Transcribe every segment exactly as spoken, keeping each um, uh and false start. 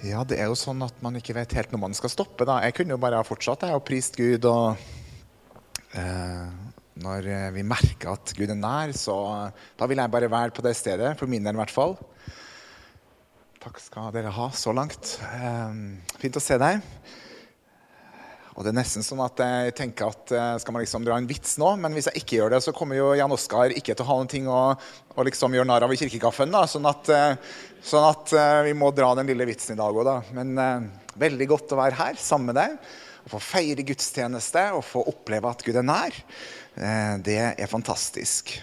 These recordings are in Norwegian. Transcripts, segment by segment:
Ja, det er jo sånn at man ikke vet helt når man skal stoppe da. Jeg kunne jo bare ha fortsatt jeg og prist Gud, og eh, når vi merker at Gud er nær, så da vil jeg bare være på det stedet, for min del i hvert fall. Takk skal dere ha så langt. Eh, fint å se deg. Og det er nesten sånn at jeg tenker at skal man liksom dra en vits nå, men hvis jeg ikke gjør det, så kommer jo Jan Oskar ikke til å ha noen ting å, å liksom gjøre narr av i kirkekaffen da, sånn at, sånn at vi må dra den lille vitsen i dag også da. Men eh, veldig godt å være her sammen med deg, og få feire gudstjeneste, og få oppleve at Gud er nær. Eh, det er fantastisk.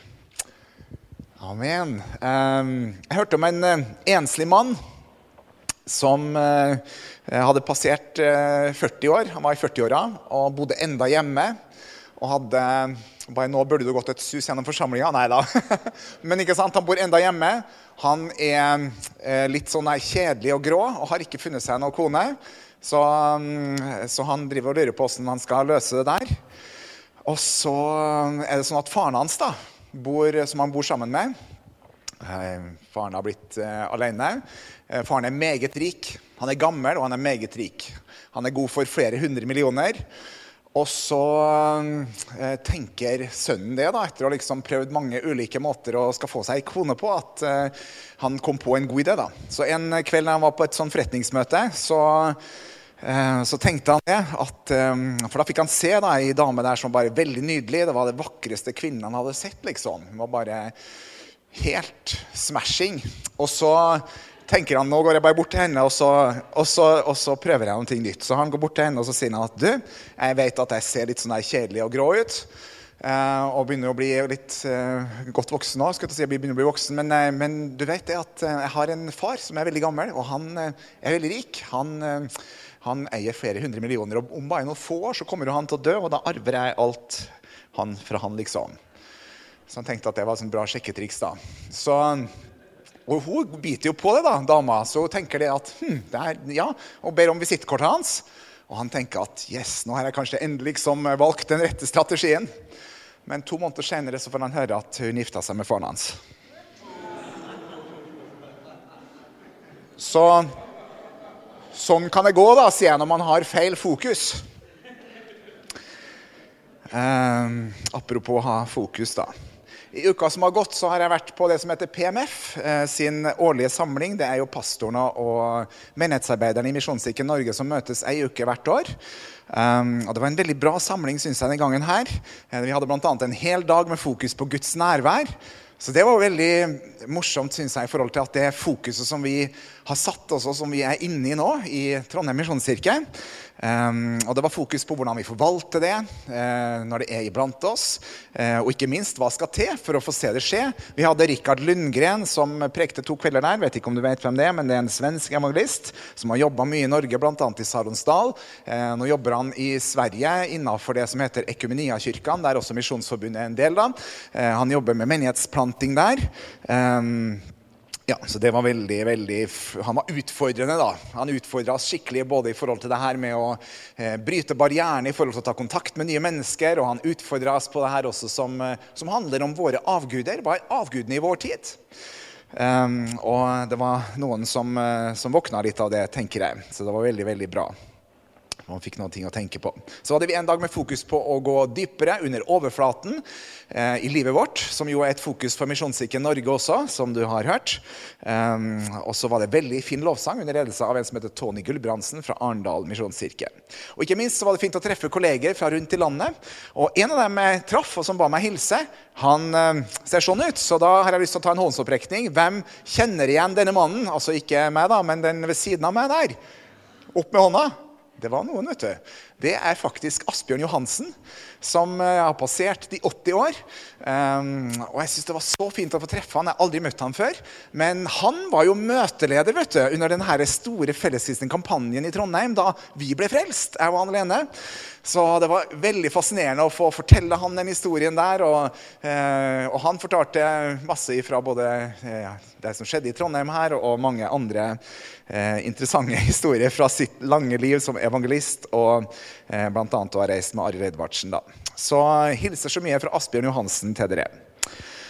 Amen. Eh, jeg hørte om en enslig mann, som eh, hadde passert eh, førti år, han var i førti-åra, og bodde enda hjemme, og hadde, bare nå burde du gått et sus gjennom forsamlingen, nei da, men ikke sant, han bor enda hjemme, han er eh, litt sånn kjedelig og grå, og har ikke funnet seg noen kone, så, så han driver og lurer på hvordan han skal løse det der, og så er det sånn at faren hans da, bor, som han bor sammen med, eh, faren har blitt eh, alene. Faren er meget rik, han er gammel og han er meget rik. Han er god for flere hundre millioner. Og så eh, tenker sønnen det da, etter å ha liksom prøvd mange ulike måter å skal få seg kone på, at eh, han kom på en god idé da. Så en kveld når han var på et sånn forretningsmøte, så, eh, så tenkte han det, at, eh, for da fikk han se da, en dame der som var bare veldig nydelig, det var det vakreste kvinnen han hadde sett liksom. Det var bare helt smashing. Og så tenker han, nå går jeg bare bort til henne, og så, og så, og så prøver jeg noe nytt. Så han går bort til henne, og så sier han at, du, jeg vet at jeg ser litt sånn der kjedelig og grå ut, eh, og begynner å bli litt eh, godt voksen nå, skal jeg si, jeg begynner å bli voksen, men, eh, men du vet det at eh, jeg har en far som er veldig gammel, og han eh, er veldig rik. Han, eh, han eier flere hundre millioner, og om bare noen få år så kommer han til å dø, og da arver jeg alt han fra han liksom. Så han tenkte at det var et sånn bra sjekketriks da. Så... Og hun biter jo på det da, dama, så hun tenker det at, hm, det er, ja, og ber om visittkortet hans. Og han tenker at, yes, nå har jeg kanskje endelig liksom valgt den rette strategien. Men to måneder senere så får han høre at hun gifta seg med faren hans. Så, sånn kan det gå da, sier jeg, når man har feil fokus. Um, apropos ha fokus da. I uka som har gått så har jeg vært på det som heter P M F, eh, sin årlige samling. Det er jo pastorene og menighetsarbeiderne i Misjonskirken Norge som møtes en uke hvert år. Um, og det var en veldig bra samling, synes jeg, den gangen her. Eh, vi hadde blant annet en hel dag med fokus på Guds nærvær. Så det var veldig morsomt, synes jeg, i forhold til at det fokuset som vi har satt også, som vi er inne i nå, i Trondheim Misjonskirke. Um, og det var fokus på hvordan vi forvalter det uh, når det er iblant oss, uh, og ikke minst hva skal til for å få se det skje. Vi hadde Rikard Lundgren som prekte to kvelder der, vet ikke om du vet hvem det er, men det er en svensk evangelist som har jobbet mye i Norge, blant annet i Saronsdal. Uh, nå jobber han i Sverige innenfor det som heter Ekumeniakyrkan, der også Misjonsforbundet er en del da. Uh, han jobber med menighetsplanting der. Um, Ja, så det var veldig, veldig, han var utfordrende da. Han utfordret oss skikkelig både i forhold til det her med å eh, bryte barrieren i forhold til å ta kontakt med nye mennesker, og han utfordret oss på det her også som, som handler om våre avguder. Hva er avgudene i vår tid? Um, og det var noen som, som våkna litt av det, tenker jeg. Så det var veldig, veldig bra. Man fikk noen ting å tenke på. Så hadde vi en dag med fokus på å gå dypere under overflaten eh, i livet vårt, som jo er et fokus for Misjonskirken Norge også, som du har hørt. Um, og så var det veldig fin lovsang under ledelse av en som heter Tony Gulbrandsen fra Arendal Misjonskirke. Og ikke minst så var det fint å treffe kolleger fra rundt i landet. Og en av dem jeg traff og som ba meg hilse, han eh, ser sånn ut. Så da har jeg lyst til å ta en håndsopprekning. Hvem kjenner igjen denne mannen? Altså ikke meg da, men den ved siden av meg der. Opp med hånda. Det var noen, vet du. Det er faktisk Asbjørn Johansen, som uh, har passert de åtti år. Um, og jeg synes det var så fint å få treffe han. Jeg har aldri møtt han før. Men han var jo møteleder, vet du, under den her store felleskristne kampanjen i Trondheim, da vi ble frelst, jeg og han alene. Så det var veldig fascinerende å få fortelle han den historien der, og, uh, og han fortalte masse fra både uh, det som skjedde i Trondheim her, og mange andre uh, interessante historier fra sitt lange liv som evangelist, og uh, blant annet å ha reist med Ari Redvardsen da. Så hilser så mye fra Asbjørn Johansen til dere.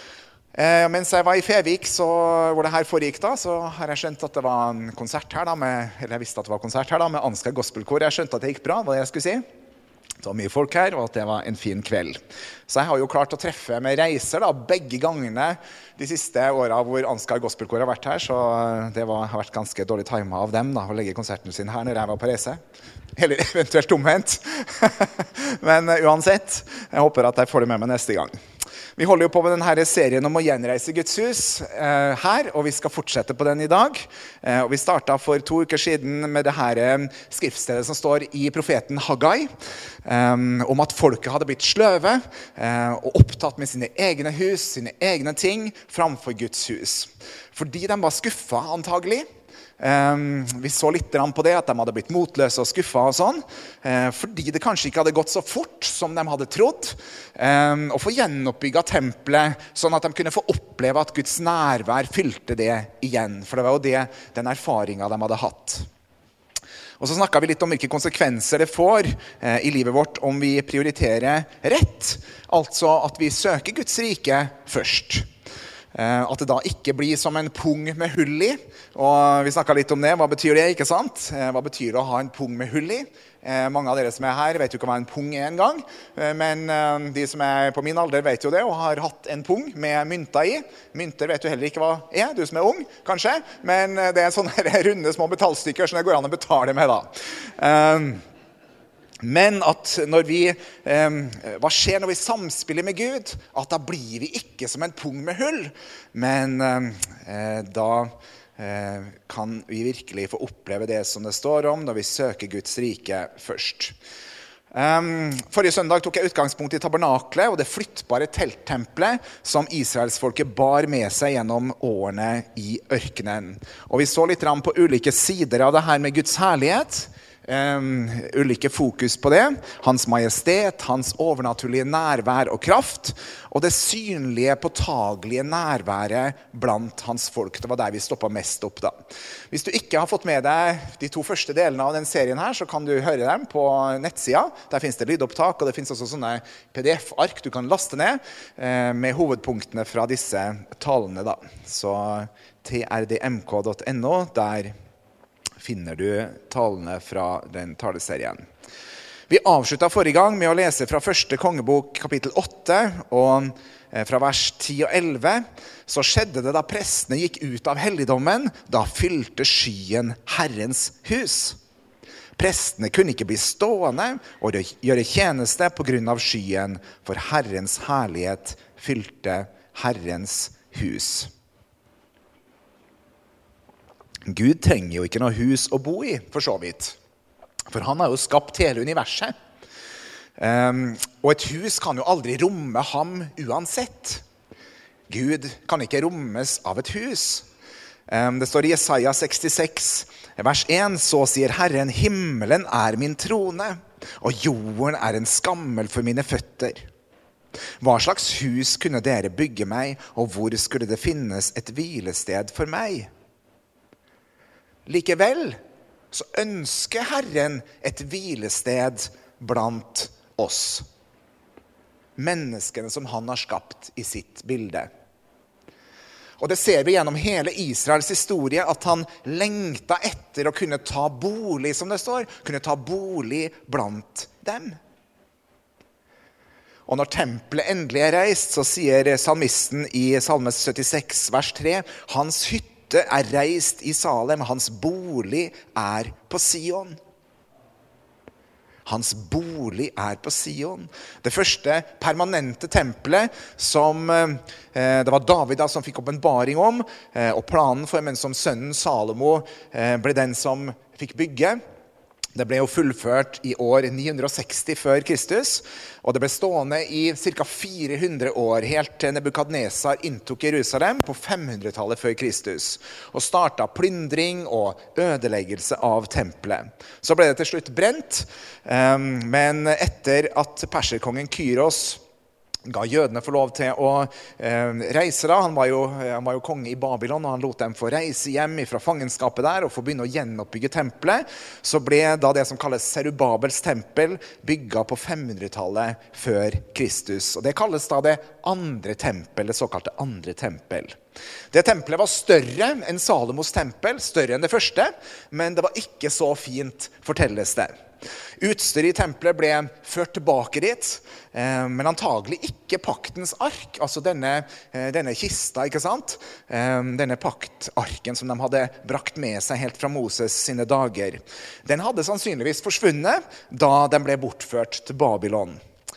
Eh, mens jeg var i Fevik, så, hvor det her foregikk da, så har jeg skjønt at det var en konsert her da, med, eller jeg visste at det var konsert her da, med Ansgar Gospelkor. Jeg skjønte at det gikk bra, hva jeg skulle si. Det var mye folk her, og at det var en fin kveld. Så jeg har jo klart å treffe med reiser da, begge gangene de siste årene hvor Ansgar Gospelkor har vært her, så det var, har vært ganske dårlig timet av dem da, å legge konserten sin her når jeg var på reise. Eller eventuelt omvendt. Men uansett, jeg håper at jeg får det med meg neste gang. Vi holder jo på med denne serien om å gjenreise Guds hus eh, her, og vi skal fortsette på den i dag. Eh, og vi startet for to uker siden med det her eh, skriftstedet som står i profeten Haggai, eh, om at folket hadde blitt sløve eh, og opptatt med sine egne hus, sine egne ting, framfor Guds hus. Fordi de var skuffet antagelig. Um, vi så litt på det, at de hadde blitt motløse og skuffet og sånn, uh, fordi det kanskje ikke hadde gått så fort som de hadde trodd, um, og få gjenoppbygget tempelet, sånn at de kunne få oppleve at Guds nærvær fylte det igjen, for det var jo det, den erfaringen de hadde hatt. Og så snakket vi litt om hvilke konsekvenser det får uh, i livet vårt om vi prioriterer rett, altså at vi søker Guds rike først. At det da ikke blir som en pung med hull i. Og vi snakket litt om det. Hva betyr det, ikke sant? Hva betyr det å ha en pung med hull i? Mange av dere som er her vet jo ikke hva en pung er en gang. Men de som er på min alder vet jo det, og har hatt en pung med mynter i. Mynter vet du heller ikke hva er, du som er ung, kanskje. Men det er sånne runde små metallstykker som det går an å betale med da. Men at når vi, eh, hva skjer når vi samspiller med Gud? At da blir vi ikke som en pung med hull, men eh, da eh, kan vi virkelig få oppleve det som det står om når vi søker Guds rike først. Um, forrige søndag tok jeg utgangspunkt i tabernaklet og det flyttbare telttempelet som Israelsfolket bar med seg gjennom årene i ørkenen. Og vi så litt på ulike sider av det her med Guds herlighet. Um, ulike fokus på det, hans majestet, hans overnaturlige nærvær og kraft, og det synlige, påtagelige nærværet blant hans folk. Det var der vi stoppet mest opp da. Hvis du ikke har fått med deg de to første delene av den serien her, så kan du høre dem på nettsida. Der finnes det lydopptak, og det finnes også sånne P D F-ark du kan laste ned eh, med hovedpunktene fra disse talene da. Så t r d m k punktum n o, der finner du talene fra den taleserien. Vi avsluttet forrige gang med å lese fra første kongebok kapittel åtte, og fra vers ti og elleve, så skjedde det da prestene gikk ut av helligdommen, da fylte skyen Herrens hus. Prestene kunne ikke bli stående og gjøre tjeneste på grunn av skyen, for Herrens herlighet fylte Herrens hus. Gud trenger jo ikke noe hus å bo i, for så vidt. For han har jo skapt hele universet. Um, og et hus kan jo aldri romme ham uansett. Gud kan ikke rommes av et hus. Um, det står i Jesaja sekstiseks, vers én, så sier Herren, himmelen er min trone, og jorden er en skammel for mine føtter. Hva slags hus kunne dere bygge meg, og hvor skulle det finnes et hvilested for meg? Likevel så ønsker Herren et hvilested blant oss. Menneskene som han har skapt i sitt bilde. Og det ser vi gjennom hele Israels historie, at han lengta etter å kunne ta bolig, som det står, kunne ta bolig blant dem. Og når tempelet endelig er reist, så sier salmisten i Salme syttiseks, vers tre, hans hytte er reist i Salem, hans bolig er på Sion. Hans bolig er på Sion. Det første permanente tempelet som eh, det var David da, som fikk åpenbaring om, eh, og planen for, men som sønnen Salomo eh, ble den som fikk bygge. Det ble jo fullført i år ni hundre og seksti før Kristus, og det ble stående i cirka fire hundre år, helt til Nebukadnesar inntok Jerusalem på femhundretallet før Kristus, og startet plyndring og ødeleggelse av tempelet. Så ble det til slutt brent, men etter at perserkongen Kyros ga jødene få lov til å eh, reise da. Han var, jo, han var jo konge i Babylon, og han lot dem få reise hjem fra fangenskapet der og få begynne å gjenoppbygge tempelet. Så ble da det som kalles Serubabels tempel bygget på femhundretallet før Kristus. Og det kalles da det andre tempel, det såkalte andre tempel. Det tempelet var større enn Salomos tempel, større enn det første, men det var ikke så fint, fortelles det. Utstyret i tempelet ble ført tilbake dit, eh, men antagelig ikke paktens ark, altså denne, eh, denne kista, ikke sant? Eh, denne paktarken som de hadde brakt med seg helt fra Moses sine dager. Den hadde sannsynligvis forsvunnet da den ble bortført til Babylon.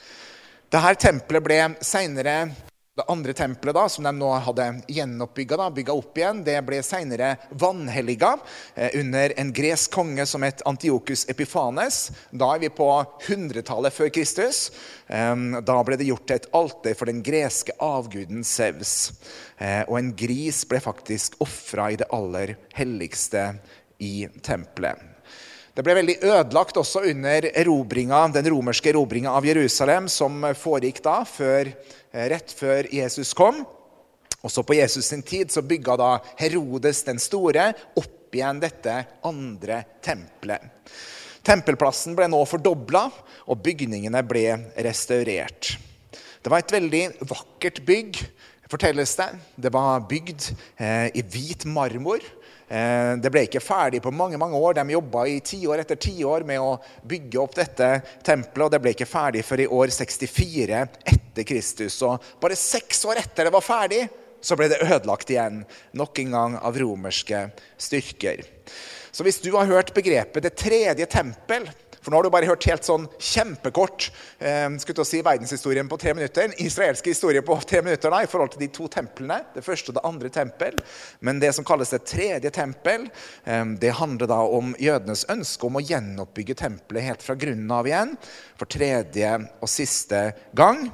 Dette tempelet ble senere, det andre tempelet da, som de nå hadde gjenoppbygget, da, bygget opp igjen, det ble senere vanhelliget eh, under en gresk konge som het Antiochus Epiphanes. Da er vi på hundretallet før Kristus. Eh, da ble det gjort et alter for den greske avguden Zeus. Eh, og en gris ble faktisk offret i det aller helligste i tempelet. Det ble veldig ødelagt også under erobringa, den romerske erobringa av Jerusalem, som foregikk da, før, rett før Jesus kom. Og så på Jesus sin tid så bygget da Herodes den store opp igjen dette andre tempelet. Tempelplassen ble nå fordoblet, og bygningene ble restaurert. Det var et veldig vakkert bygg, fortelles det. Det var bygd eh, i hvit marmor. Det ble ikke ferdig på mange, mange år. De jobbet i ti år etter ti år med å bygge opp dette tempelet, og det ble ikke ferdig før i år sekstifire etter Kristus. Og bare seks år etter det var ferdig, så ble det ødelagt igjen, nok en gang av romerske styrker. Så hvis du har hørt begrepet det tredje tempel, for nå har du bare hørt helt sånn kjempekort, eh, skulle til å si verdenshistorien på tre minutter, en israelske historie på tre minutter da, i forhold til de to templene, det første og det andre tempel. Men det som kalles det tredje tempel, eh, det handler da om jødenes ønske om å gjenoppbygge tempelet helt fra grunnen av igjen, for tredje og siste gang.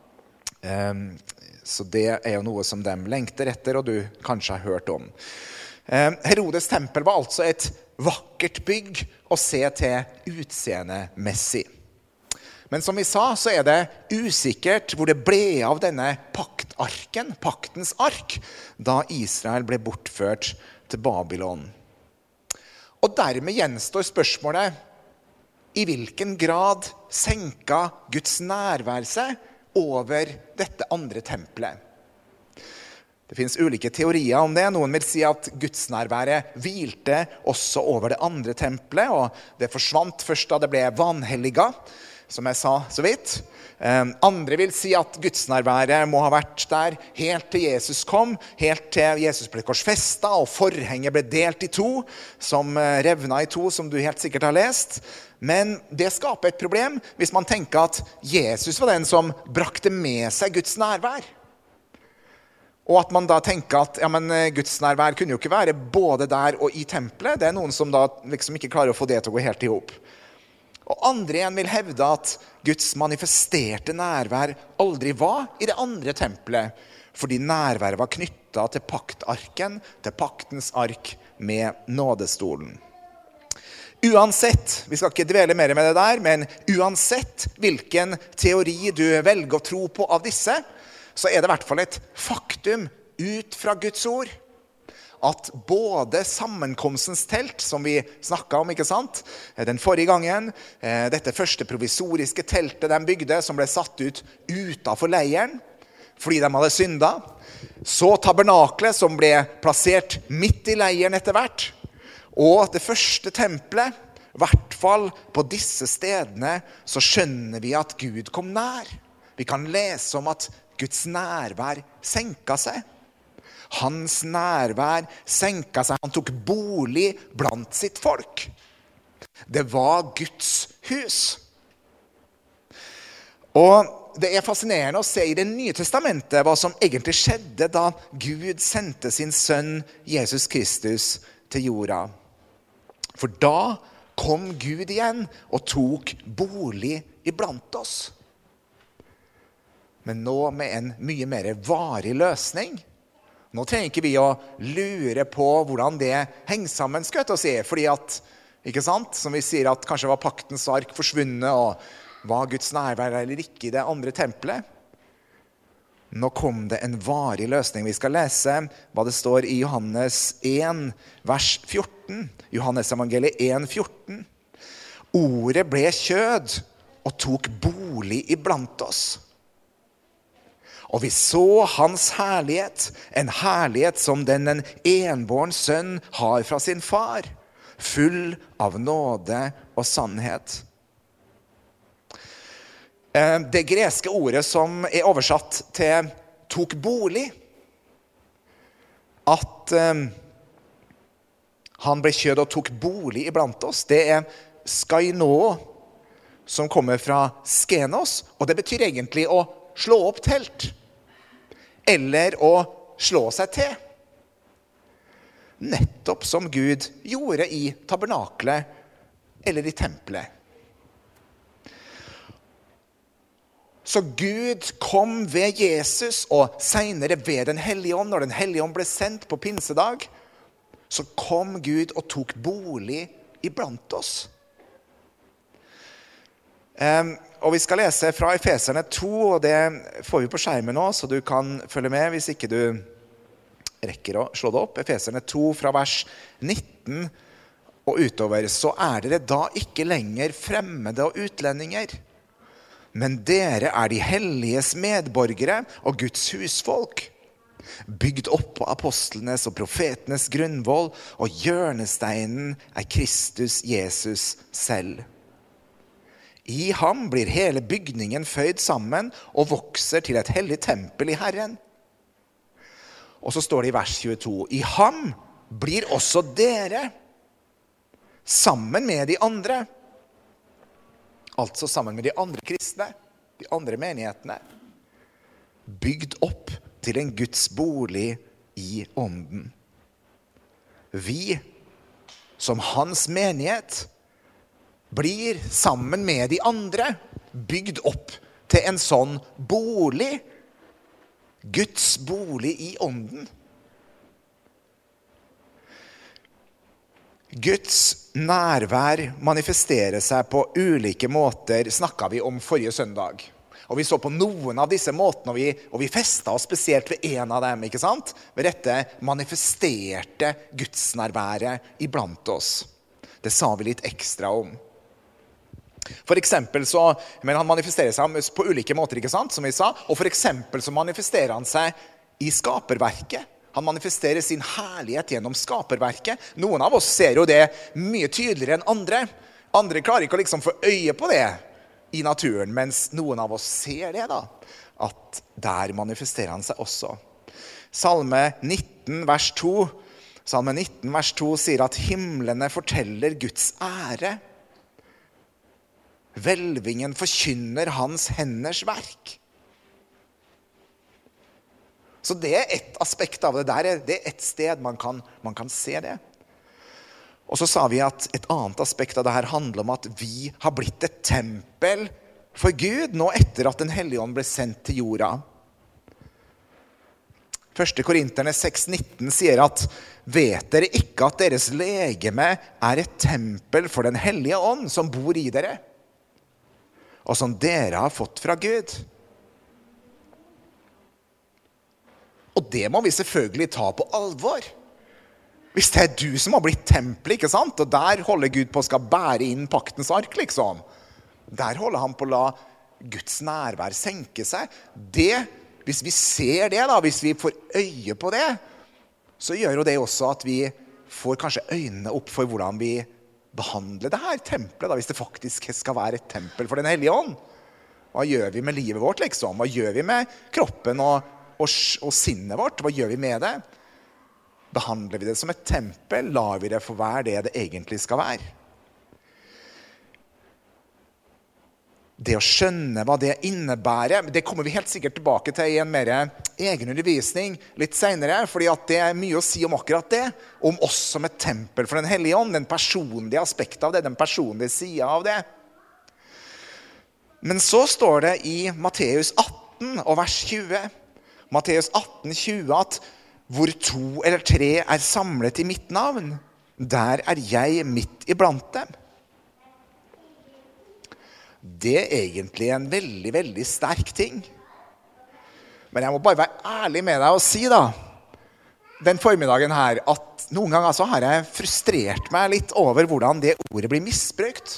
Eh, så det er jo noe som de lengter etter, og du kanskje har hørt om. Eh, Herodes tempel var altså et vakkert bygg å se til utseendemessig. Men som vi sa, så er det usikkert hvor det ble av denne paktarken, paktens ark, da Israel ble bortført til Babylon. Og dermed gjenstår spørsmålet, i hvilken grad senket Guds nærvær seg over dette andre tempelet? Det finnes ulike teorier om det. Noen vil si at gudsnærværet hvilte også over det andre tempelet, og det forsvant først da det ble vanhelliget, som jeg sa så vidt. Andre vil si at gudsnærværet må ha vært der helt til Jesus kom, helt til Jesus ble korsfestet, og forhenget ble delt i to, som revna i to, som du helt sikkert har lest. Men det skaper et problem hvis man tenker at Jesus var den som brakte med seg Guds nærvær. Og at man da tenker at ja, men Guds nærvær kunne jo ikke være både der og i tempelet. Det er noen som da liksom ikke klarer å få det til å gå helt ihop. Og andre igjen vil hevde at Guds manifesterte nærvær aldri var i det andre tempelet, fordi nærværet var knyttet til paktarken, til paktens ark med nådestolen. Uansett, vi skal ikke dvele mer med det der, men uansett hvilken teori du velger å tro på av disse, så er det i hvert fall et faktum ut fra Guds ord at både sammenkomstens telt, som vi snakket om, ikke sant? Den forrige gangen, dette første provisoriske teltet de bygde, som ble satt ut utenfor leiren, fordi de hadde syndet, så tabernaklet som ble plassert midt i leiren etter hvert, og det første tempelet, i hvert fall på disse stedene, så skjønner vi at Gud kom nær. Vi kan lese om at Guds nærvær senket seg. Hans nærvær senket seg. Han tok bolig blant sitt folk. Det var Guds hus. Og det er fascinerende å se i Det nye testamentet hva som egentlig skjedde da Gud sendte sin sønn Jesus Kristus til jorda. For da kom Gud igjen og tok bolig iblant oss. Men nå med en mye mer varig løsning. Nå trenger ikke vi å lure på hvordan det henger sammen, skal jeg til å si. Fordi at, ikke sant, som vi sier at kanskje var paktens ark forsvunnet, og var Guds nærvær eller ikke i det andre tempelet. Nå kom det en varig løsning. Vi skal lese hva det står i Johannes en, vers fjorten. Johannes evangeliet en, fjorten. Ordet ble kjød og tok bolig iblant oss. Og vi så hans herlighet, en herlighet som den en enbåren sønn har fra sin far, full av nåde og sannhet. Det greske ordet som er oversatt til tok bolig, at um, han ble kjød og tok bolig iblant oss, det er skaino, som kommer fra skenos, og det betyr egentlig å slå opp telt, eller å slå seg til. Nettopp som Gud gjorde i tabernaklet eller i tempelet. Så Gud kom ved Jesus, og senere ved den hellige ånd, når den hellige ånd ble sendt på pinsedag, så kom Gud og tok bolig iblant oss. Um, og vi skal lese fra Efeserne to, og det får vi på skjermen nå, så du kan følge med hvis ikke du rekker å slå det opp. Efeserne to fra vers nitten og utover. Så er dere da ikke lenger fremmede og utlendinger, men dere er de helliges medborgere og Guds husfolk, bygd opp på apostlenes og profetenes grunnvoll, og hjørnesteinen er Kristus Jesus selv. I ham blir hele bygningen føyd sammen og vokser til et hellig tempel i Herren. Og så står det i vers tjueto, i ham blir også dere, sammen med de andre, altså sammen med de andre kristne, de andre menighetene, bygd opp til en Guds bolig i ånden. Vi, som hans menighet, blir sammen med de andre bygd opp til en sånn bolig, Guds bolig i ånden. Guds nærvær manifesterer seg på ulike måter, snakket vi om forrige søndag. Og vi så på noen av disse måtene, og vi, og vi festet oss spesielt ved en av dem, ikke sant? Ved dette manifesterte Guds nærværet iblant oss. Det sa vi litt ekstra om. For eksempel så, men han manifesterer seg på ulike måter, ikke sant, som vi sa, og for eksempel så manifesterer han seg i skaperverket. Han manifesterer sin herlighet gjennom skaperverket. Noen av oss ser jo det mye tydeligere enn andre. Andre klarer ikke å liksom få øye på det i naturen, mens noen av oss ser det da, at der manifesterer han seg også. Salme nitten, vers to. Salme nitten, vers to sier at himlene forteller Guds ære. Hvelvingen forkynner hans henders verk. Så det er et aspekt av det der, det er et sted man kan, man kan se det. Og så sa vi at et annet aspekt av det her handler om at vi har blitt et tempel for Gud nå etter at den hellige ånd ble sendt til jorda. første Korinterne seks nitten sier at vet dere ikke at deres legeme er et tempel for den hellige ånd som bor i dere, og som dere har fått fra Gud? Og det må vi selvfølgelig ta på alvor. Hvis det er du som har blitt tempel, ikke sant? Og der holder Gud på å skal bære inn paktens ark, liksom. Der holder han på å la Guds nærvær senke seg. Det, hvis vi ser det da, hvis vi får øye på det, så gjør jo det også at vi får kanskje øynene opp for hvordan vi behandler det her tempelet, da, hvis det faktisk skal være et tempel for den hellige ånd. Hva gjør vi med livet vårt, liksom? Hva gjør vi med kroppen og Og, og sinnet vårt, hva gjør vi med det? Behandler vi det som et tempel? Lar vi det få være det det egentlig skal være? Det å skjønne hva det innebærer, det kommer vi helt sikkert tilbake til i en mer egen undervisning litt senere, fordi at det er mye å si om akkurat det, om oss som et tempel for den hellige ånd, den personlige aspektet av det, den personlige siden av det. Men så står det i Matteus atten og vers tjue, Matteus atten, tjue, at hvor to eller tre er samlet i mitt navn, der er jeg midt iblant dem. Det er egentlig en veldig, veldig sterk ting. Men jeg må bare være ærlig med deg og si da, den formiddagen her, at noen ganger så har jeg frustrert meg litt over hvordan det ordet blir misbrukt.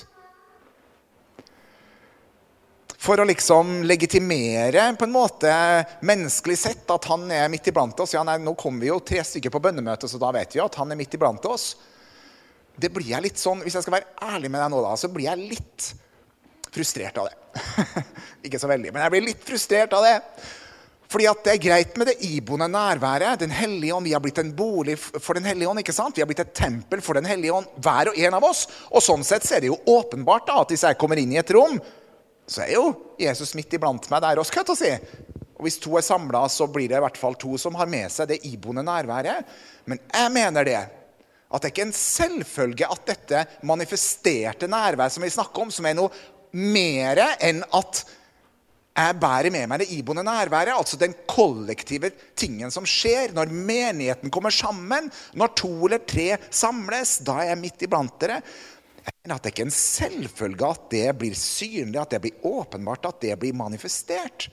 For å liksom legitimere på en måte menneskelig sett at han er midt iblant oss. Ja, nei, nå kommer vi jo tre stykker på bønnemøte, så da vet vi jo at han er midt iblant oss. Det blir jeg litt sånn, hvis jeg skal være ærlig med deg nå da, så blir jeg litt frustrert av det. Ikke så veldig, men jeg blir litt frustrert av det. Fordi at det er greit med det iboende nærværet. Den hellige ånd, vi har blitt en bolig for den hellige ånd, ikke sant? Vi har blitt et tempel for den hellige ånd, hver og en av oss. Og sånn sett så er det jo åpenbart da, at hvis jeg kommer inn i et rom, så er jo Jesus midt iblant meg der også, køtt å si. Og hvis to er samlet, så blir det i hvert fall to som har med seg det iboende nærværet. Men jeg mener det, at det ikke er en selvfølge at dette manifesterte nærvær som vi snakker om, som er noe mer enn at jeg bærer med meg det iboende nærværet, altså den kollektive tingen som skjer når menigheten kommer sammen, når to eller tre samles, da er jeg midt iblant dere. Men at det ikke er en selvfølge at det blir synlig, at det blir åpenbart, at det blir manifestert.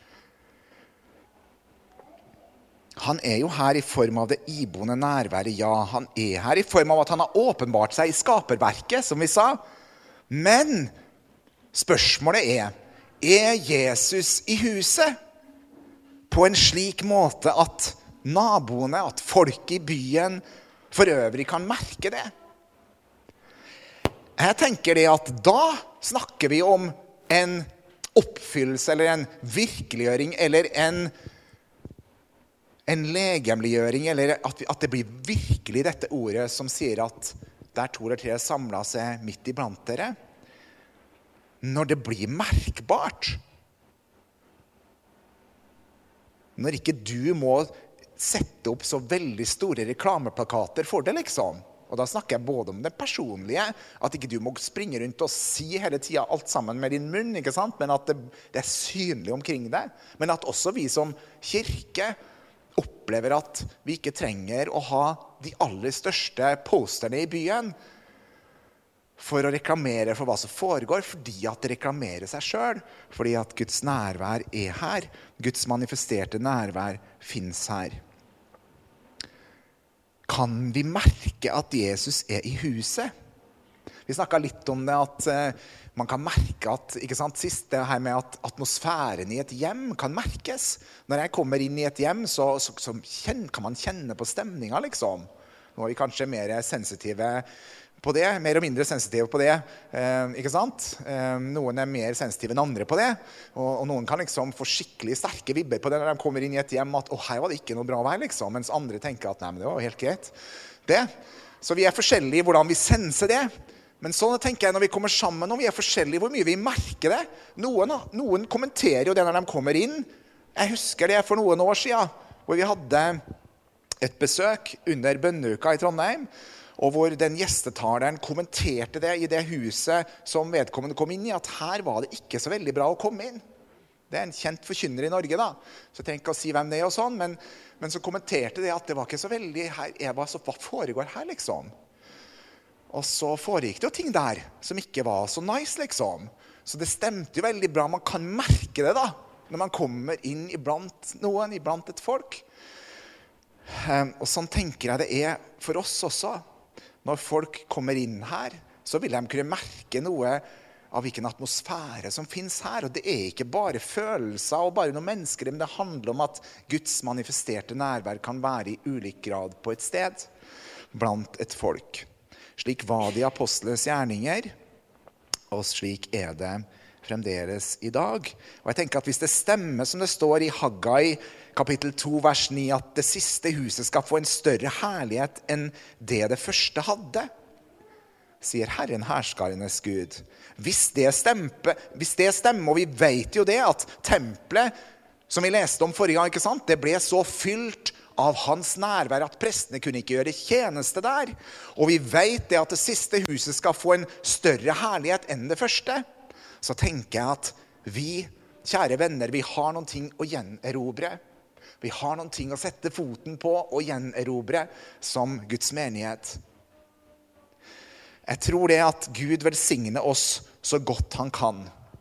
Han er jo her i form av det iboende nærværet, ja, han er her i form av at han har åpenbart seg i skaperverket, som vi sa. Men spørsmålet er, er Jesus i huset på en slik måte at naboene, at folk i byen for øvrig kan merke det? Jeg tenker det at da snakker vi om en oppfyllelse eller en virkeliggjøring eller en, en legemliggjøring, eller at, vi, at det blir virkelig dette ordet som sier at der to eller tre samlet seg midt iblant dere. Når det blir merkbart. Når ikke du må sette opp så veldig store reklameplakater for det, liksom. Og da snakker jeg både om det personlige, at ikke du må springe rundt og si hele tiden alt sammen med din munn, ikke sant? Men at det, det er synlig omkring deg. Men at også vi som kirke opplever at vi ikke trenger å ha de aller største posterne i byen, for å reklamere for hva som foregår, fordi at det reklamerer seg selv, fordi at Guds nærvær er her. Guds manifesterte nærvær finnes her. Kan vi merke at Jesus er i huset? Vi snakket litt om det, at uh, man kan merke at, ikke sant, sist det her med at atmosfæren i et hjem kan merkes. Når jeg kommer inn i et hjem, så, så, så kjenner, kan man kjenne på stemningen, liksom. Nå er vi kanskje mer sensitive på det, mer og mindre sensitive på det, eh, ikke sant? Eh, noen er mer sensitive enn andre på det, og, og noen kan liksom få skikkelig sterke vibber på det når de kommer inn i et hjem, at «Å, her var det ikke noe bra vei», liksom, mens andre tenker at «Nei, men det var helt greit». Det. Så vi er forskjellige i hvordan vi senser det, men sånn tenker jeg når vi kommer sammen, og vi er forskjellige hvor mye vi merker det. Noen, noen kommenterer jo det når de kommer inn. Jeg husker det for noen år siden, hvor vi hadde et besøk under bønneuka i Trondheim, og hvor den gjestetaleren kommenterte det i det huset som vedkommende kom inn i, at her var det ikke så veldig bra å komme inn. Det er en kjent forkynner i Norge da, så jeg tenker å si hvem det er og sånn, men, men så kommenterte det at det var ikke så veldig her, Eva, så hva foregår her liksom? Og så foregikk det jo ting der som ikke var så nice liksom. Så det stemte jo veldig bra, man kan merke det da, når man kommer inn iblant noen, iblant et folk. Um, og sånn tenker jeg det er for oss også. Når folk kommer inn her, så vil de kunne merke noe av hvilken atmosfære som finnes her. Og det er ikke bare følelser og bare noen mennesker, men det handler om at Guds manifesterte nærvær kan være i ulik grad på et sted, blant et folk. Slik var det i apostlenes gjerninger, og slik er det fremdeles i dag. Og jeg tenker at hvis det stemmer som det står i Haggai kapittel to vers ni, at det siste huset skal få en større herlighet enn det det første hadde, sier Herren herskarenes Gud. Hvis det stemmer, hvis det stemmer, og vi vet jo det, at tempelet, som vi leste om forrige gang, ikke sant? Det ble så fylt av hans nærvær at prestene kunne ikke gjøre tjeneste der. Og vi vet det at det siste huset skal få en større herlighet enn det første. Så tenker jeg at vi, kjære venner, vi har noen ting å gjenerobre. Vi har noen ting å sette foten på og gjenerobre som Guds menighet. Jeg tror det at Gud velsigner oss så godt han kan.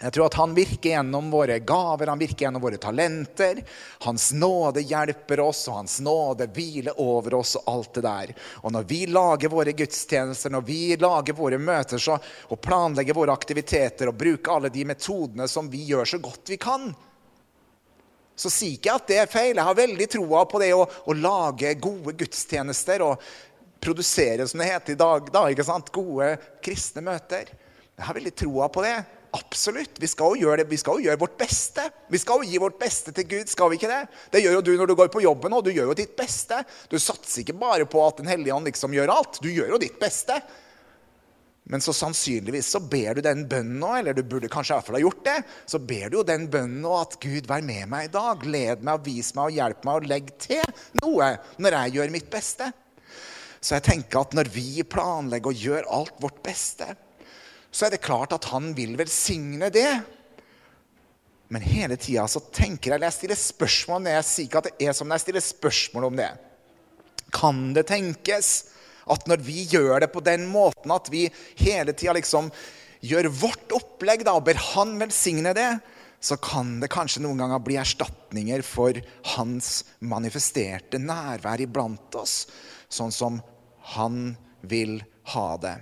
Jeg tror at han virker gjennom våre gaver, han virker gjennom våre talenter. Hans nåde hjelper oss, og hans nåde hviler over oss og alt det der. Og når vi lager våre gudstjenester, når vi lager våre møter så, og planlegger våre aktiviteter og bruker alle de metodene som vi gjør så godt vi kan, så sier ikke jeg at det er feil. Jeg har veldig troa på det å, å lage gode gudstjenester og produsere, som det heter i dag, da, ikke sant? Gode kristne møter. Jeg har veldig troa på det. Absolutt, vi skal jo gjøre det, vi skal jo gjøre vårt beste. Vi skal jo gi vårt beste til Gud, skal vi ikke det? Det gjør jo du når du går på jobben, og du gjør jo ditt beste. Du satser ikke bare på at den hellige ånd liksom gjør alt, du gjør jo ditt beste. Men så sannsynligvis så ber du den bønnen nå, eller du burde kanskje i hvert fall ha gjort det, så ber du jo den bønnen nå at Gud, vær med meg i dag, led meg og vis meg og hjelp meg og legg til noe når jeg gjør mitt beste. Så jeg tenker at når vi planlegger og gjør alt vårt beste, så er det klart at han vil velsigne det. Men hele tiden så tenker jeg, jeg stiller spørsmål om det, jeg sier ikke at det er som når jeg stiller spørsmål om det. Kan det tenkes at når vi gjør det på den måten, at vi hele tiden liksom gjør vårt opplegg da, og ber han velsigne det, så kan det kanskje noen ganger bli erstatninger for hans manifesterte nærvær iblant oss, sånn som han vil ha det.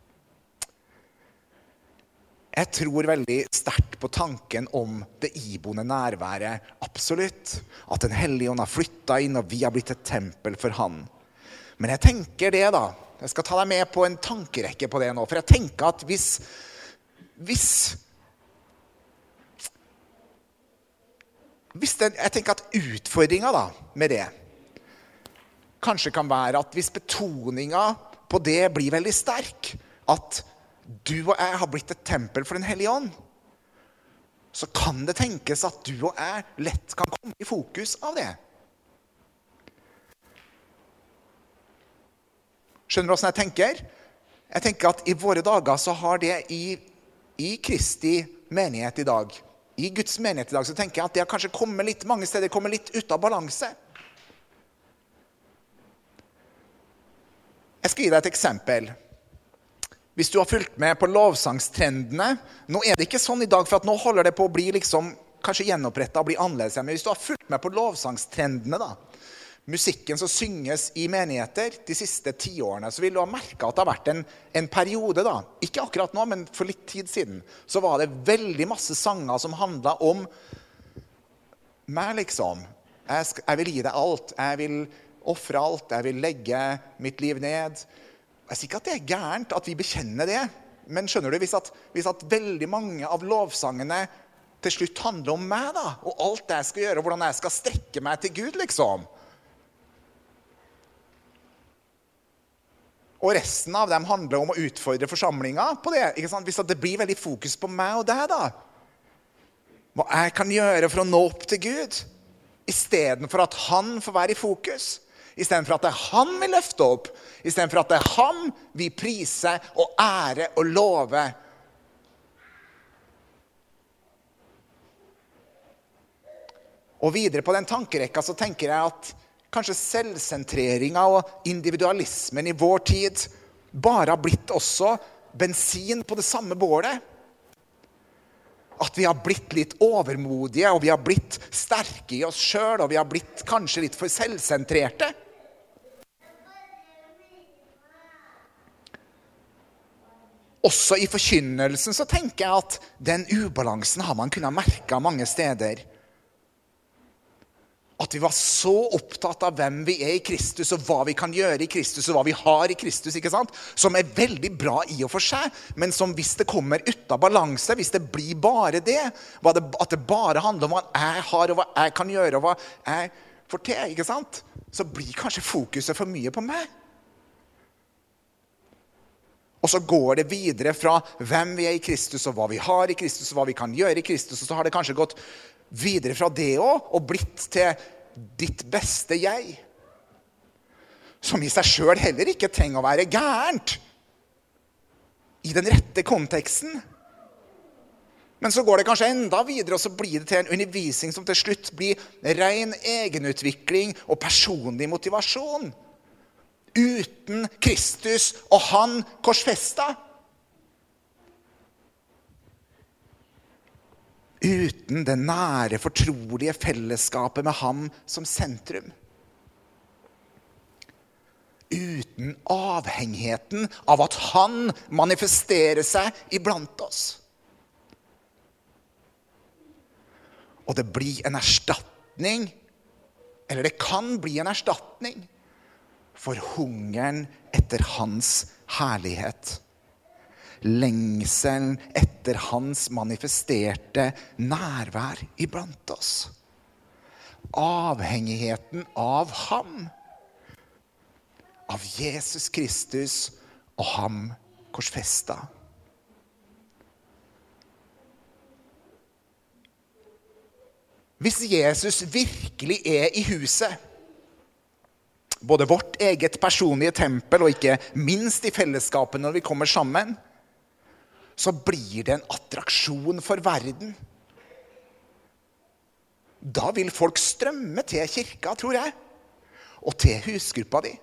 Jeg tror veldig sterkt på tanken om det iboende nærværet, absolutt. At den hellige ånd har flyttet inn, og vi har blitt et tempel for han. Men jeg tenker det da, jeg skal ta deg med på en tankerekke på det nå, for jeg tenker at hvis, hvis, hvis det, jeg tenker at utfordringen da med det, kanskje kan være at hvis betoningen på det blir veldig sterk, at du og jeg har blitt et tempel for den hellige ånd, så kan det tenkes at du og jeg lett kan komme i fokus av det. Skjønner du hvordan jeg tenker? Jeg tenker at i våre dager så har det i, i Kristi menighet i dag, i Guds menighet i dag, så tenker jeg at det har kanskje kommet litt, mange steder kommet litt ut av balanse. Jeg skal gi deg et eksempel. Hvis du har fulgt med på lovsangstrendene, nå er det ikke sånn i dag, for at nå holder det på å bli liksom, kanskje gjenopprettet og bli annerledes, men hvis du har fulgt med på lovsangstrendene da, musikken som synges i menigheter de siste ti årene, så vil du ha merket at det har vært en, en periode da, ikke akkurat nå, men for litt tid siden, så var det veldig masse sanger som handlet om meg liksom. Jeg, skal, jeg vil gi deg alt, jeg vil offre alt, jeg vil legge mitt liv ned. Jeg sier ikke at det er gærent at vi bekjenner det, men skjønner du, hvis at, hvis at veldig mange av lovsangene til slutt handler om meg da, og alt det jeg skal gjøre, og hvordan jeg skal strekke meg til Gud liksom. Og resten av dem handler om å utfordre forsamlingen på det, ikke sant? Hvis at det blir veldig fokus på meg og deg da, hva jeg kan gjøre for å nå opp til Gud, i stedet for at han får være i fokus, i stedet for at det er han vi løfter opp, i stedet for at det er han vi priser og ære og love. Og videre på den tankerekka så tenker jeg at kanskje selvsentreringen og individualismen i vår tid bare har blitt også bensin på det samme bålet. At vi har blitt litt overmodige, og vi har blitt sterke i oss selv, og vi har blitt kanskje litt for selvsentrerte. Også i forkynnelsen så tenker jeg at den ubalansen har man kunnet merke mange steder. At vi var så opptatt av hvem vi er i Kristus, og hva vi kan gjøre i Kristus, og hva vi har i Kristus, ikke sant? Som er veldig bra i og for seg, men som hvis det kommer ut av balanse, hvis det blir bare det, at det bare handler om hva jeg har, og hva jeg kan gjøre, og hva jeg får til, ikke sant? Så blir kanskje fokuset for mye på meg. Og så går det videre fra hvem vi er i Kristus, og hva vi har i Kristus, og hva vi kan gjøre i Kristus, og så har det kanskje gått videre fra det også, og blitt til ditt beste jeg. Som i seg selv heller ikke trenger å være gærent i den rette konteksten. Men så går det kanskje enda videre, og så blir det til en undervisning som til slutt blir ren egenutvikling og personlig motivasjon. Uten Kristus og han korsfesta. uten det nære, fortrolige fellesskapet med ham som sentrum. Uten avhengigheten av at han manifesterer seg iblant oss. Og det blir en erstatning, eller det kan bli en erstatning, for hungeren etter hans herlighet. Lengselen etter hans manifesterte nærvær iblant oss. Avhengigheten av ham. Av Jesus Kristus og ham korsfesta. Hvis Jesus virkelig er i huset, både vårt eget personlige tempel og ikke minst i fellesskapet når vi kommer sammen, så blir det en attraksjon for verden. Da vil folk strømme til kirka, tror jeg, og til husgruppa di.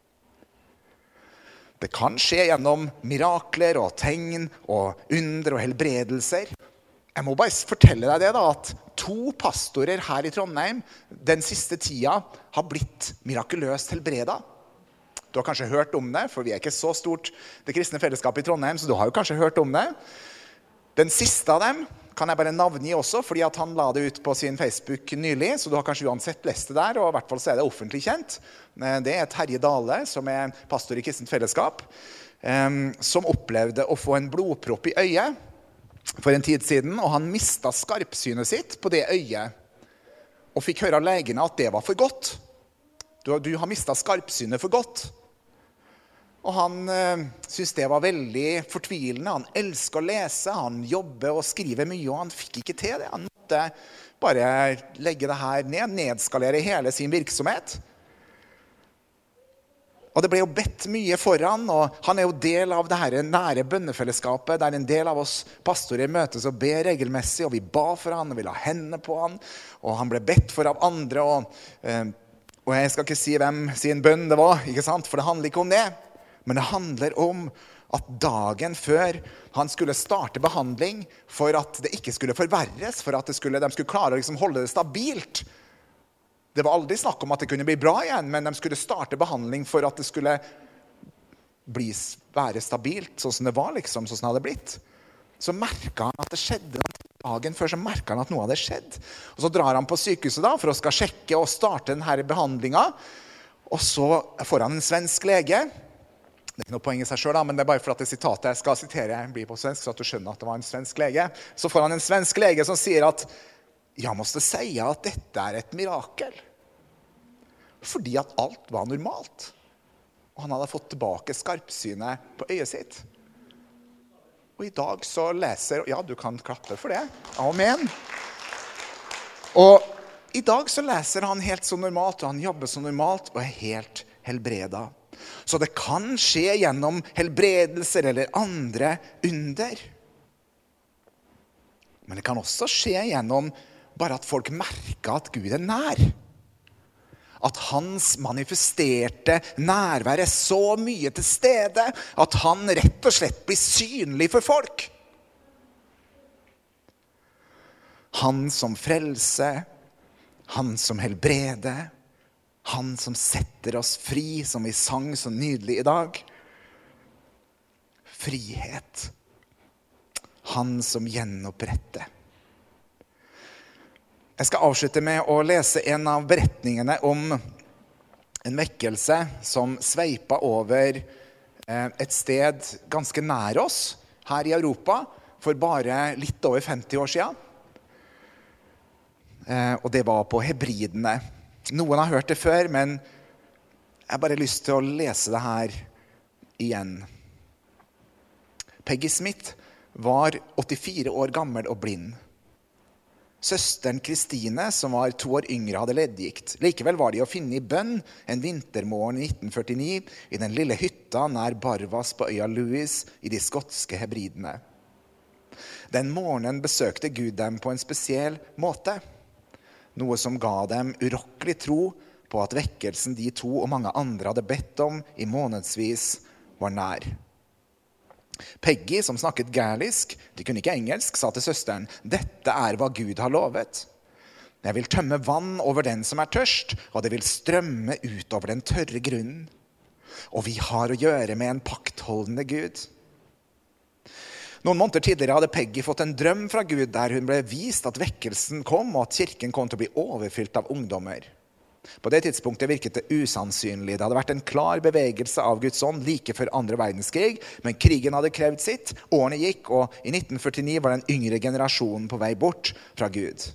Det kan skje gjennom mirakler og tegn og under og helbredelser. Jeg må bare fortelle deg det da, at to pastorer her i Trondheim den siste tida har blitt mirakuløst helbreda. Du har kanskje hørt om det, for vi er ikke så stort det kristne fellesskapet i Trondheim, så du har jo kanskje hørt om det. Den siste av dem kan jeg bare navngi også, fordi at han la det ut på sin Facebook nylig, så du har kanskje uansett lest det der, og i hvert fall så er det offentlig kjent. Det er Terje Dale, som er pastor i kristent fellesskap, som opplevde å få en blodpropp i øyet for en tid siden, og han mistet skarpsynet sitt på det øyet, og fikk høre av legene at det var for godt. Du, du har mistet skarpsynet for godt. Og han øh, syntes det var veldig fortvilende. Han elsker å lese, han jobber og skriver mye, og han fikk ikke til det. Han måtte bare legge det her ned, nedskalere hele sin virksomhet. Og det ble jo bedt mye for han, og han er jo del av det her nære bønnefellesskapet, der en del av oss pastorer møtes og ber regelmessig, og vi ba for han, og vi la hendene på han, og han ble bedt for av andre, og, øh, og jeg skal ikke si hvem sin bønn det var, ikke sant? For det handler ikke om det. Men det handler om at dagen før han skulle starte behandling for at det ikke skulle forverres, for at det skulle, de skulle klare å liksom holde det stabilt. Det var aldri snakk om at det kunne bli bra igjen, men de skulle starte behandling for at det skulle bli, være stabilt, sånn som det var liksom, sånn som det hadde blitt. Så merket han at det skjedde dagen før, så merket han at noe hadde skjedd. Og så drar han på sykehuset da, for å skal sjekke og starte denne behandlingen, og så får han en svensk lege. Det er ikke noe poeng i seg selv da, men det er bare for at det sitatet jeg skal sitere blir på svensk, så at du skjønner at det var en svensk lege. Så får han en svensk lege som sier at jeg måste säga at dette er et mirakel. Fordi at alt var normalt. Og han hadde fått tilbake skarpsynet på øyet sitt. Og i dag så leser, ja, du kan klappe for det. Amen. Og i dag så leser han helt så normalt, og han jobber så normalt, og er helt helbreda. Så det kan skje gjennom helbredelser eller andre under. Men det kan også skje gjennom bare at folk merker at Gud er nær. At hans manifesterte nærvær er så mye til stede at han rett og slett blir synlig for folk. Han som frelser, han som helbreder, han som setter oss fri, som vi sang så nydelig i dag. Frihet. Han som gjenoppretter. Jeg skal avslutte med å lese en av beretningene om en vekkelse som sveipa over et sted ganske nær oss her i Europa for bare litt over femti år siden. Og det var på Hebridene. Noen har hørt det før, men jeg har bare lyst til å lese det her igjen. Peggy Smith var åttifire år gammel og blind. Søsteren Kristine, som var to år yngre, hadde leddgikt. Likevel var de å finne i bønn en vintermorgen i nitten førtini i den lille hytta nær Barvas på øya Louis i de skotske Hebridene. Den morgenen besøkte Gud dem på en spesiell måte. Noe som ga dem urokkelig tro på at vekkelsen de to og mange andre hadde bedt om i månedsvis var nær. Peggy, som snakket gælisk, de kunne ikke engelsk, sa til søsteren, «Dette er hva Gud har lovet. Jeg vil tømme vann over den som er tørst, og det vil strømme ut over den tørre grunnen. Og vi har å gjøre med en paktholdende Gud.» Noen måneder tidligere hadde Peggy fått en drøm fra Gud der hun ble vist at vekkelsen kom, og at kirken kom til å bli overfylt av ungdommer. På det tidspunktet virket det usannsynlig. Det hadde vært en klar bevegelse av Guds ånd like før andre verdenskrig, men krigen hadde krevd sitt, årene gikk, og i nitten førtini var den yngre generasjonen på vei bort fra Gud.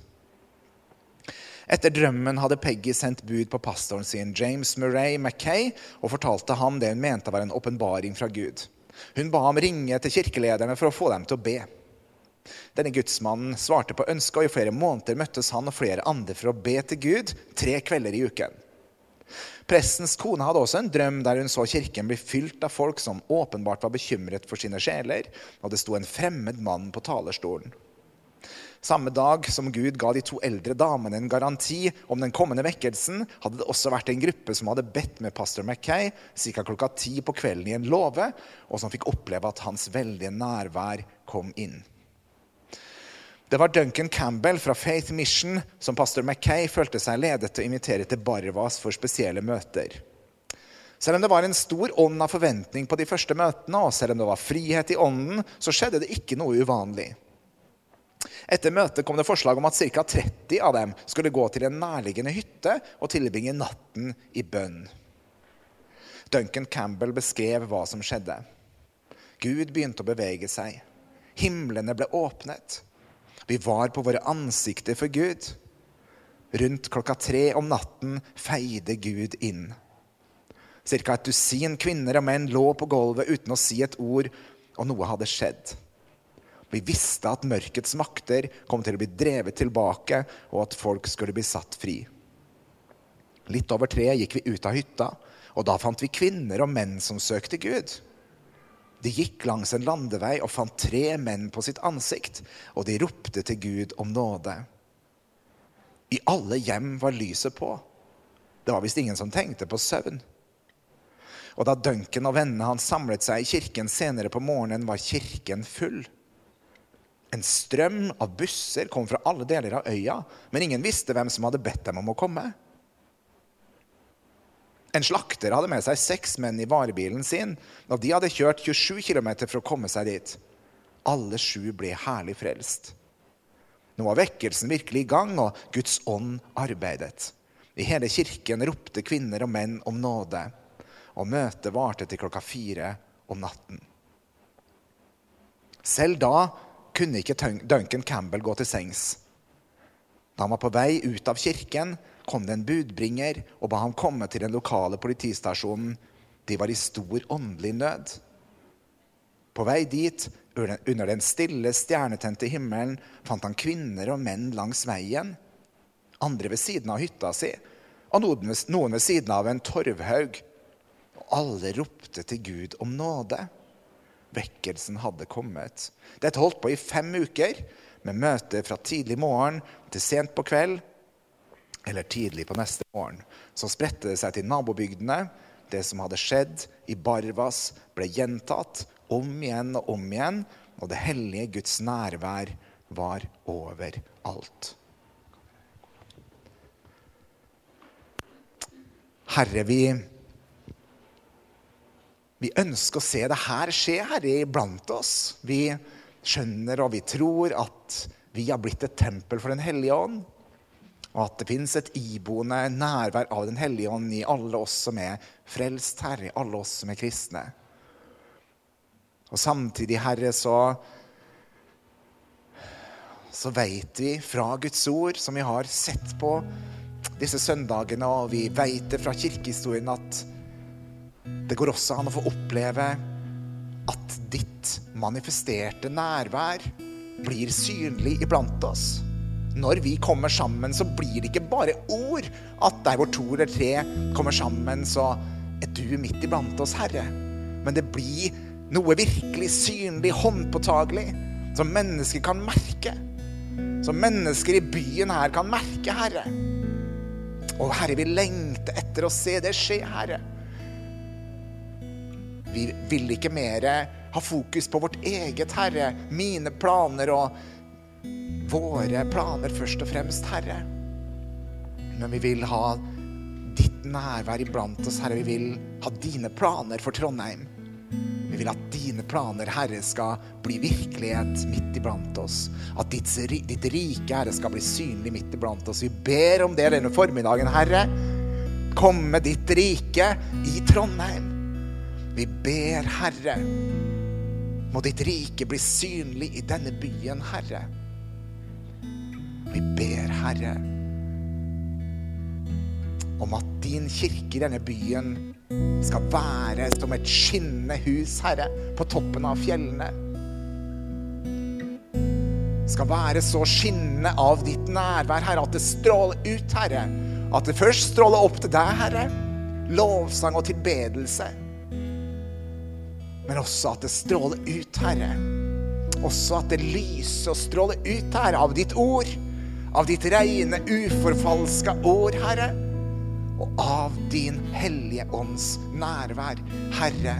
Etter drømmen hadde Peggy sendt bud på pastoren sin, James Murray Mackay, og fortalte ham det hun mente var en åpenbaring fra Gud. Hun ba ham ringe til kirkelederne for å få dem til å be. Denne gudsmannen svarte på ønsket, og i flere måneder møttes han og flere andre for å be til Gud tre kvelder i uken. Prestens kone hadde også en drøm der hun så kirken bli fylt av folk som åpenbart var bekymret for sine sjeler, og det sto en fremmed mann på talerstolen. Samme dag som Gud ga de to eldre damene en garanti om den kommende vekkelsen, hadde det også vært en gruppe som hadde bedt med pastor Mackay cirka klokka ti på kvelden i en låve, og som fikk oppleve at hans veldige nærvær kom inn. Det var Duncan Campbell fra Faith Mission som pastor Mackay følte seg ledet til å invitere til Barvas for spesielle møter. Selv om det var en stor ånd av forventning på de første møtene, og selv om det var frihet i ånden, så skjedde det ikke noe uvanlig. Etter møtet kom det forslag om at cirka tretti av dem skulle gå til en nærliggende hytte og tilbringe natten i bønn. Duncan Campbell beskrev hva som skjedde. Gud begynte å bevege seg. Himlene ble åpnet. Vi var på våre ansikter for Gud. Rundt klokka tre om natten feide Gud inn. Cirka et dusin kvinner og menn lå på gulvet uten å si et ord, og noe hadde skjedd. Vi visste at mørkets makter kom til å bli drevet tilbake, og at folk skulle bli satt fri. Litt over tre gikk vi ut av hytta, og da fant vi kvinner og menn som søkte Gud. De gikk langs en landevei og fant tre menn på sitt ansikt, og de ropte til Gud om nåde. I alle hjem var lyset på. Det var visst ingen som tenkte på søvn. Og da Duncan og vennene hans samlet seg i kirken senere på morgenen, var kirken full. En strøm av busser kom fra alle deler av øya, men ingen visste hvem som hadde bedt dem om å komme. En slakter hadde med seg seks menn i varebilen sin, og de hadde kjørt tjuesju kilometer for å komme seg dit. Alle sju ble herlig frelst. Nå var vekkelsen virkelig i gang, og Guds ånd arbeidet. I hele kirken ropte kvinner og menn om nåde, og møtet varte til klokka fire om natten. Selv da kunne ikke Duncan Campbell gå til sengs. Da han var på vei ut av kirken, kom det en budbringer og ba ham komme til den lokale politistasjonen. De var i stor åndelig nød. På vei dit, under den stille stjernetente himmelen, fant han kvinner og menn langs veien. Andre ved siden av hytta si, og noen ved siden av en torvhaug. Og alle ropte til Gud om nåde. Vekkelsen hadde kommet. Dette holdt på i fem uker, med møter fra tidlig morgen til sent på kveld, eller tidlig på neste morgen. Så spredte det seg til nabobygdene. Det som hadde skjedd i Barvas ble gjentatt om igjen og om igjen, og det hellige Guds nærvær var overalt. Herre, vi, vi ønsker å se det her skje, Herre, iblant oss. Vi skjønner og vi tror at vi har blitt et tempel for den hellige ånd, og at det finnes et iboende nærvær av den hellige ånd i alle oss som er frelst, Herre, i alle oss som er kristne. Og samtidig, Herre, så, så vet vi fra Guds ord, som vi har sett på disse søndagene, og vi vet det fra kirkehistorien, at det går også an å få oppleve at ditt manifesterte nærvær blir synlig iblant oss. Når vi kommer sammen, så blir det ikke bare ord, at der hvor to eller tre kommer sammen, så er du midt iblant oss, Herre. Men det blir noe virkelig synlig, håndpåtagelig, som mennesker kan merke. Som mennesker i byen her kan merke, Herre. Og Herre, vi lengter etter å se det skje, Herre. Vi vil ikke mer ha fokus på vårt eget, Herre, mine planer og våre planer først og fremst, Herre. Men vi vil ha ditt nærvær iblant oss, Herre. Vi vil ha dine planer for Trondheim. Vi vil at dine planer, Herre, skal bli virkelighet midt iblant oss. At ditt, ditt rike, Herre, skal bli synlig midt iblant oss. Vi ber om det denne formiddagen, Herre. Kom med ditt rike i Trondheim. Vi ber, Herre, må ditt rike bli synlig i denne byen, Herre. Vi ber, Herre, om at din kirke i denne byen skal være som et skinnende hus, Herre, på toppen av fjellene. Skal være så skinnende av ditt nærvær, Herre, at det stråler ut, Herre. At det først stråler opp til deg, Herre, lovsang og tilbedelse. Men også at det stråler ut, Herre. Også at det lyser og stråler ut, Herre, av ditt ord. Av ditt rene, uforfalska ord, Herre. Og av din hellige ånds nærvær, Herre.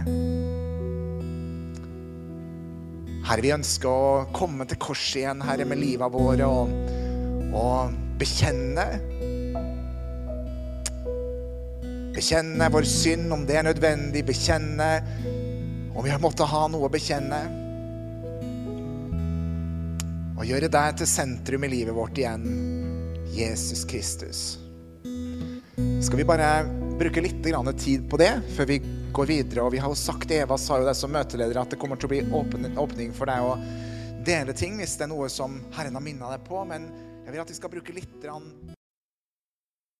Herre, vi ønsker å komme til korset igjen, Herre, med livet våre og, og bekjenne. Bekjenne vår synd, om det er nødvendig. Bekjenne om vi har måttet ha noe å bekjenne. Og gjøre deg til sentrum i livet vårt igjen, Jesus Kristus. Skal vi bare bruke litt tid på det før vi går videre? Og vi har jo sagt, Eva sa jo det som møteleder, at det kommer til å bli åpen, åpning for deg å dele ting hvis det er noe som Herren har minnet deg på. Men jeg vil at vi skal bruke litt